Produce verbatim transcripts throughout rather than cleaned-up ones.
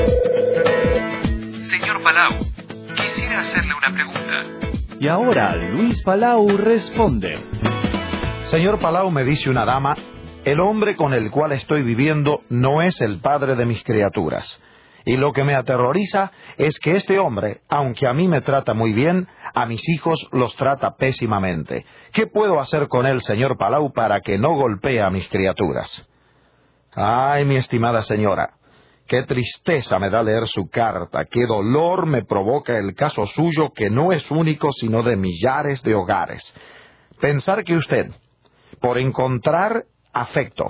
Señor Palau, quisiera hacerle una pregunta. Y ahora Luis Palau responde. Señor Palau, me dice una dama, el hombre con el cual estoy viviendo no es el padre de mis criaturas. Y lo que me aterroriza es que este hombre, aunque a mí me trata muy bien, a mis hijos los trata pésimamente. ¿Qué puedo hacer con él, señor Palau, para que no golpee a mis criaturas? Ay, mi estimada señora, qué tristeza me da leer su carta, qué dolor me provoca el caso suyo, que no es único sino de millares de hogares. Pensar que usted, por encontrar afecto,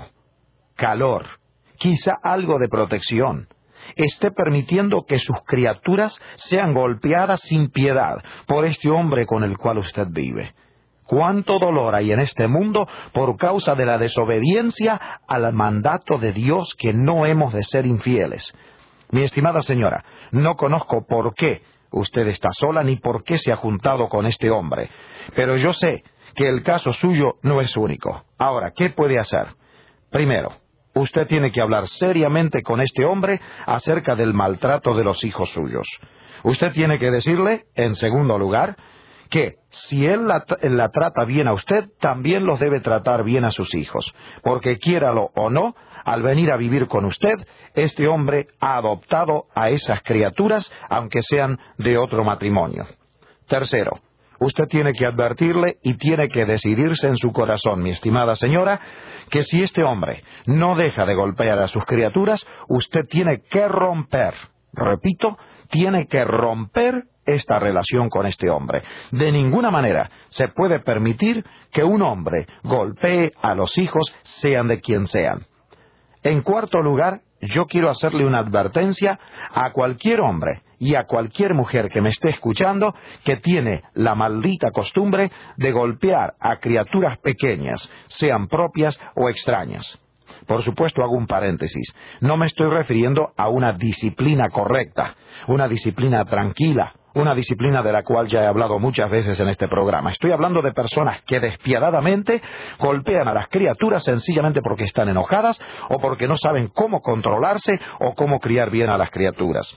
calor, quizá algo de protección, esté permitiendo que sus criaturas sean golpeadas sin piedad por este hombre con el cual usted vive. ¿Cuánto dolor hay en este mundo por causa de la desobediencia al mandato de Dios, que no hemos de ser infieles? Mi estimada señora, no conozco por qué usted está sola ni por qué se ha juntado con este hombre, pero yo sé que el caso suyo no es único. Ahora, ¿qué puede hacer? Primero, usted tiene que hablar seriamente con este hombre acerca del maltrato de los hijos suyos. Usted tiene que decirle, en segundo lugar, que si él la, la trata bien a usted, también los debe tratar bien a sus hijos, porque quiéralo o no, al venir a vivir con usted, este hombre ha adoptado a esas criaturas, aunque sean de otro matrimonio. Tercero, usted tiene que advertirle y tiene que decidirse en su corazón, mi estimada señora, que si este hombre no deja de golpear a sus criaturas, usted tiene que romper, repito, tiene que romper esta relación con este hombre. De ninguna manera se puede permitir que un hombre golpee a los hijos, sean de quien sean. En cuarto lugar, yo quiero hacerle una advertencia a cualquier hombre y a cualquier mujer que me esté escuchando que tiene la maldita costumbre de golpear a criaturas pequeñas, sean propias o extrañas. Por supuesto, hago un paréntesis. No me estoy refiriendo a una disciplina correcta, una disciplina tranquila, una disciplina de la cual ya he hablado muchas veces en este programa. Estoy hablando de personas que despiadadamente golpean a las criaturas sencillamente porque están enojadas o porque no saben cómo controlarse o cómo criar bien a las criaturas.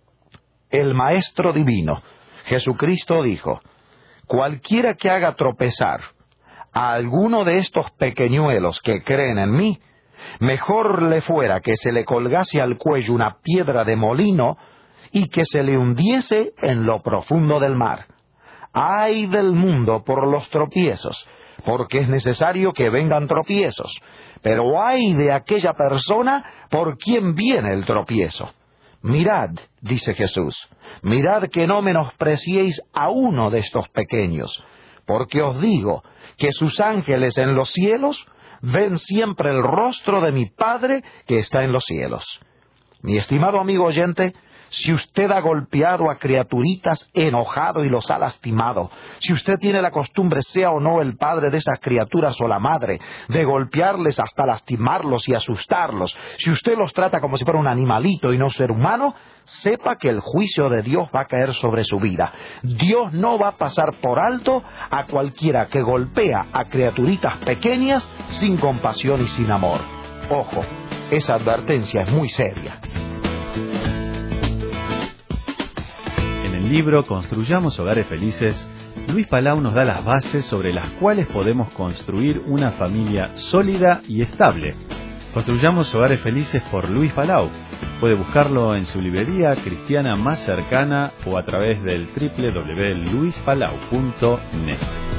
El Maestro Divino, Jesucristo, dijo: cualquiera que haga tropezar a alguno de estos pequeñuelos que creen en mí, mejor le fuera que se le colgase al cuello una piedra de molino y que se le hundiese en lo profundo del mar. Ay del mundo por los tropiezos, porque es necesario que vengan tropiezos, pero ay de aquella persona por quien viene el tropiezo. Mirad, dice Jesús, mirad que no menospreciéis a uno de estos pequeños, porque os digo que sus ángeles en los cielos ven siempre el rostro de mi Padre que está en los cielos. Mi estimado amigo oyente, si usted ha golpeado a criaturitas enojado y los ha lastimado, si usted tiene la costumbre, sea o no el padre de esas criaturas o la madre, de golpearles hasta lastimarlos y asustarlos, si usted los trata como si fuera un animalito y no ser humano, sepa que el juicio de Dios va a caer sobre su vida. Dios no va a pasar por alto a cualquiera que golpea a criaturitas pequeñas sin compasión y sin amor. Ojo, esa advertencia es muy seria. En el libro Construyamos Hogares Felices, Luis Palau nos da las bases sobre las cuales podemos construir una familia sólida y estable. Construyamos Hogares Felices por Luis Palau. Puede buscarlo en su librería cristiana más cercana o a través del doble u doble u doble u punto luis palau punto net.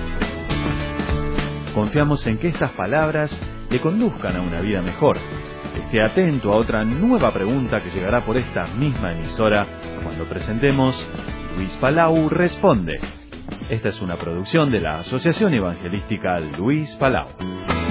Confiamos en que estas palabras le conduzcan a una vida mejor. Esté atento a otra nueva pregunta que llegará por esta misma emisora cuando presentemos Luis Palau Responde. Esta es una producción de la Asociación Evangelística Luis Palau.